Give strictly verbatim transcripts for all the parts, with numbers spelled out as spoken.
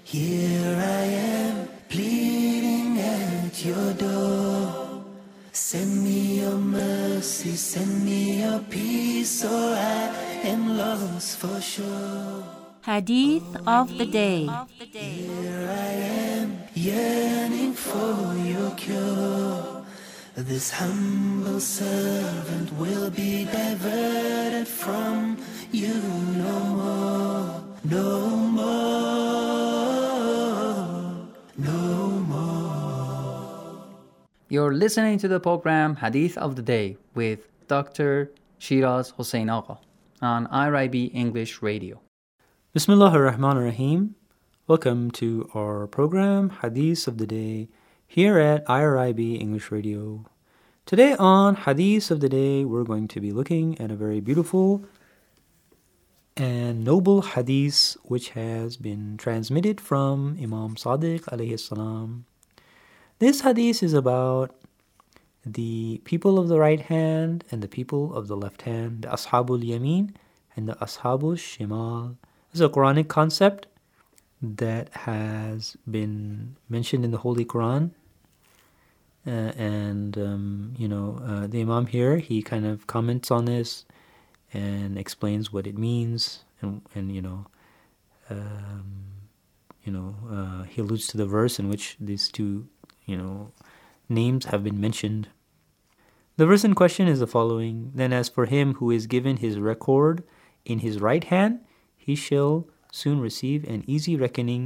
Here I am, pleading at your door. Send me your mercy, send me your peace, or I am lost for sure. Hadith of the Day. Here I am, yearning for your cure. This humble servant will be diverted from you no more, no more, no more. You're listening to the program Hadith of the Day with Doctor Shiraz Hossein Agha on I R I B English Radio. Bismillah ar-Rahman ar-Rahim. Welcome to our program Hadith of the Day here at I R I B English Radio. Today on Hadith of the Day, we're going to be looking at a very beautiful and noble hadith which has been transmitted from Imam Sadiq alayhi salam. This hadith is about the people of the right hand and the people of the left hand, the Ashabul Yameen and the Ashabul Shimal. This is a Quranic concept that has been mentioned in the Holy Quran. Uh, and, um, you know, uh, the Imam here, he kind of comments on this and explains what it means. And, and you know, um, you know, uh, he alludes to the verse in which these two, you know, names have been mentioned. The verse in question is the following. Then as for him who is given his record in his right hand, he shall soon receive an easy reckoning.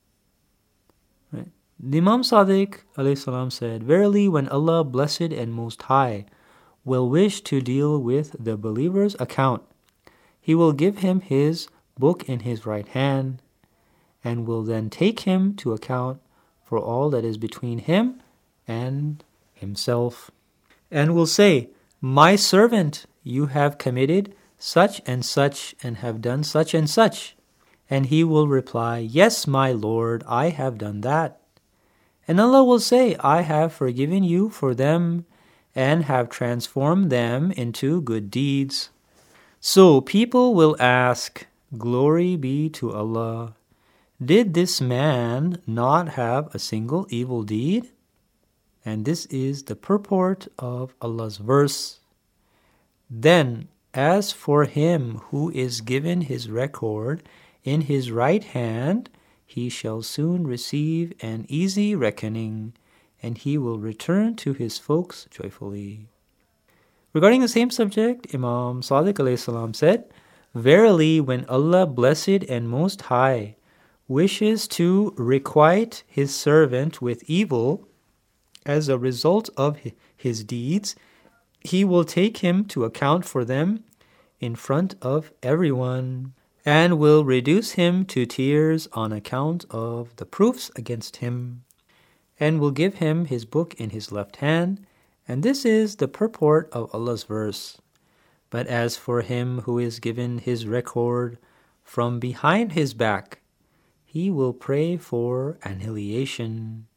Right? The Imam Sadiq alayhi salam said, Verily, when Allah, blessed and most high, will wish to deal with the believer's account, he will give him his book in his right hand, and will then take him to account for all that is between him and himself, and will say, My servant, you have committed such and such, and have done such and such. And he will reply, Yes, my Lord, I have done that. And Allah will say, I have forgiven you for them, and have transformed them into good deeds. So people will ask, Glory be to Allah. Did this man not have a single evil deed? And this is the purport of Allah's verse. Then, as for him who is given his record in his right hand, he shall soon receive an easy reckoning, and he will return to his folks joyfully. Regarding the same subject, Imam Sadiq alayhi salam said, Verily, when Allah, blessed and most high, wishes to requite his servant with evil as a result of his deeds, he will take him to account for them in front of everyone, and will reduce him to tears on account of the proofs against him, and will give him his book in his left hand. And this is the purport of Allah's verse. But as for him who is given his record from behind his back, he will pray for annihilation.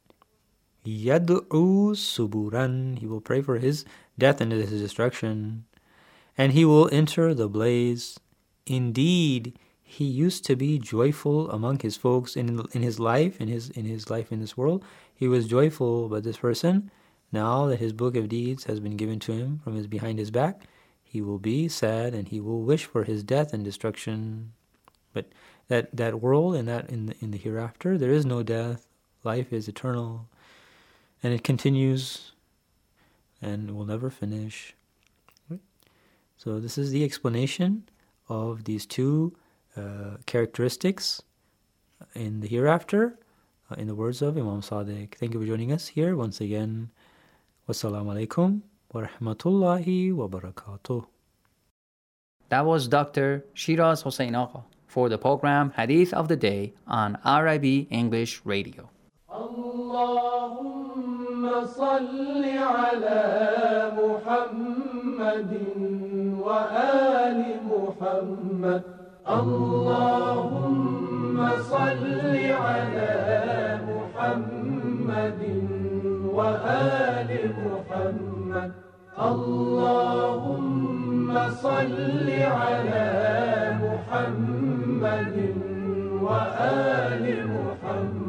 Yad'u suburan. He will pray for his death and his destruction. And he will enter the blaze. Indeed, he used to be joyful among his folks in in his life, in his in his life in this world. He was joyful, but this person, now that his book of deeds has been given to him from his behind his back, he will be sad and he will wish for his death and destruction. But that, that world and that in the, in the hereafter, there is no death. Life is eternal, and it continues and will never finish. So this is the explanation of these two uh, characteristics in the hereafter, uh, in the words of Imam Sadiq. Thank you for joining us here once again. Wassalamu alaikum wa rahmatullahi wa barakatuh. That was Doctor Shiraz Hossein Agha for the program Hadith of the Day on I R I B English Radio. Allahumma salli ala Muhammadin wa ali Muhammad. Allahumma salli ala Muhammadin wa ali Muhammad. Allahumma salli ala Muhammadin وآل محمد